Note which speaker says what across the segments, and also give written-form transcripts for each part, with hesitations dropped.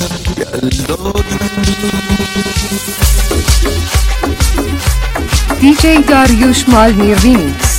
Speaker 1: DJ Dariush Malmir Remix.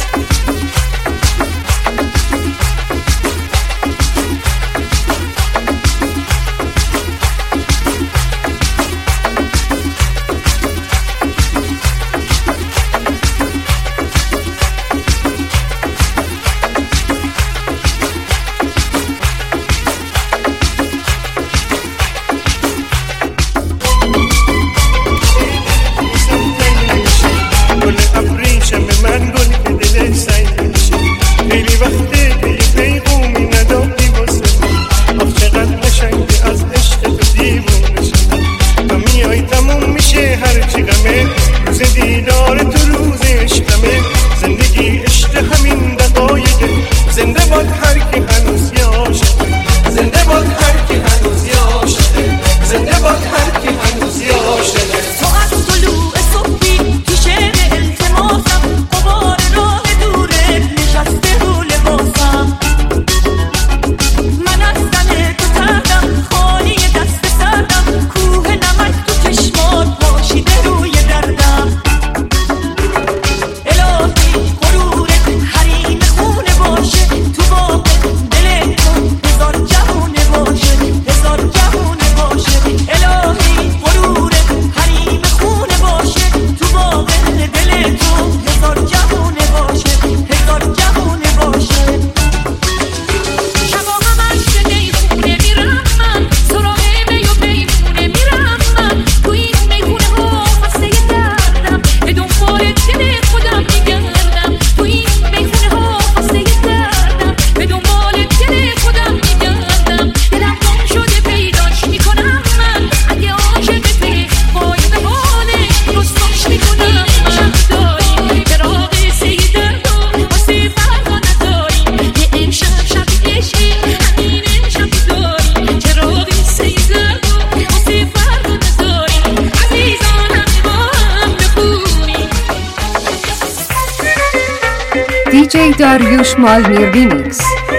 Speaker 1: DJ Dariush Malmir Remix.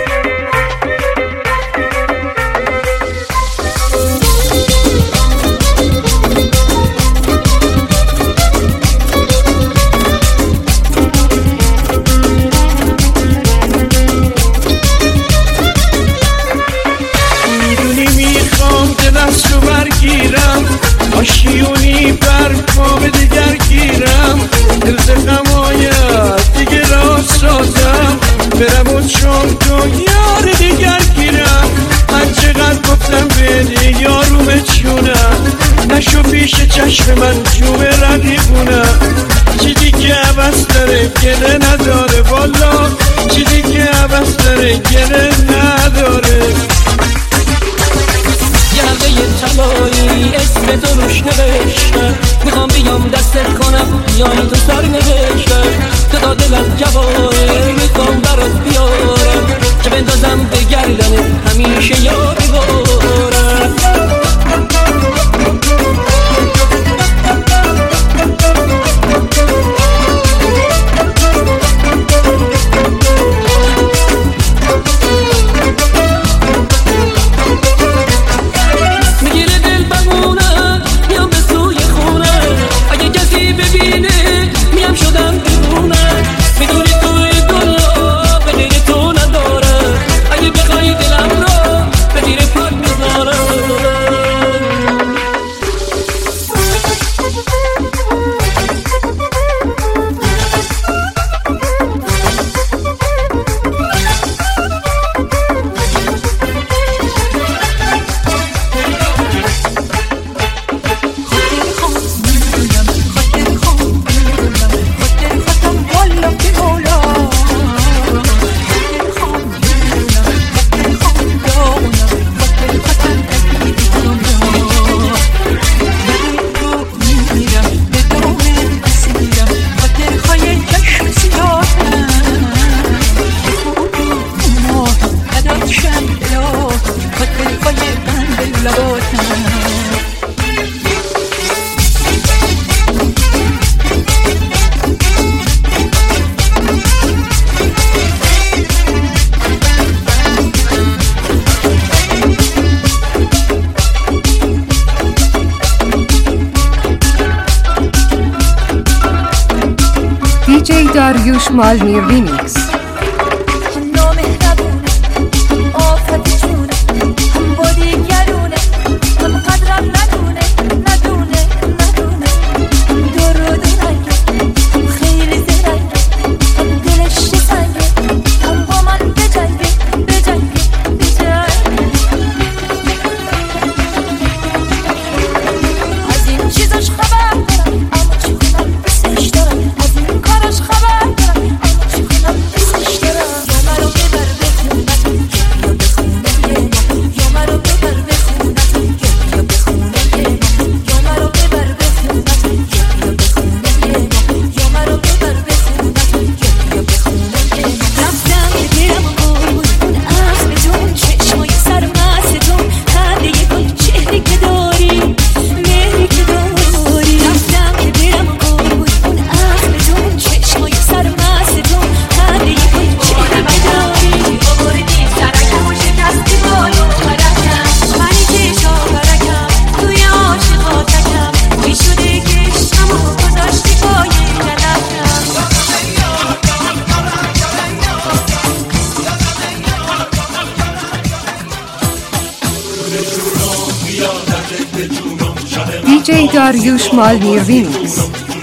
Speaker 2: میدونی میخوام دلت رو برگیرم، آشیونی بر پا به دگر گیرم، دل غمایت دیگه راست سازم، برم و چون تو یار دیگر گیرم. من چقدر گفتم بده یاروم چونم، نشو پیش چشم من جوم ردیبونم. چیزی که عوض داره گله نداره، والا چیزی که عوض داره گله نداره.
Speaker 3: یه حلقه طلایی اسم تو روش نوشته، میخوام بیام دستت کنم بیای تو سر نوشته. تو تا دلم جواره میخوام برات بیارم، که بندازم به گردنت همیشه یادی بارم.
Speaker 1: Dariush Malmir Remix. DJ Dariush Malmir Remix.